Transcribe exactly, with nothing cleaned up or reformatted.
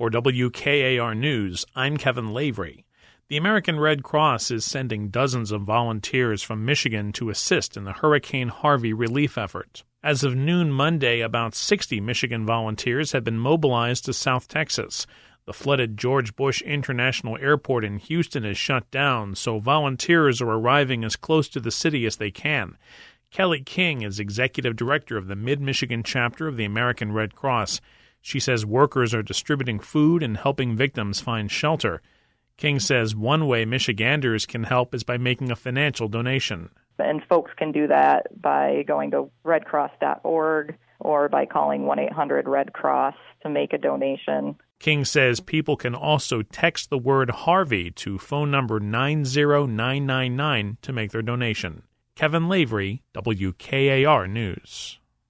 For W K A R News, I'm Kevin Lavery. The American Red Cross is sending dozens of volunteers from Michigan to assist in the Hurricane Harvey relief effort. As of noon Monday, about sixty Michigan volunteers have been mobilized to South Texas. The flooded George Bush International Airport in Houston is shut down, so volunteers are arriving as close to the city as they can. Kelly King is executive director of the Mid-Michigan chapter of the American Red Cross. She says workers are distributing food and helping victims find shelter. King says one way Michiganders can help is by making a financial donation. And folks can do that by going to red cross dot org or by calling one eight hundred red cross to make a donation. King says people can also text the word Harvey to phone number nine zero nine nine nine to make their donation. Kevin Lavery, W K A R News.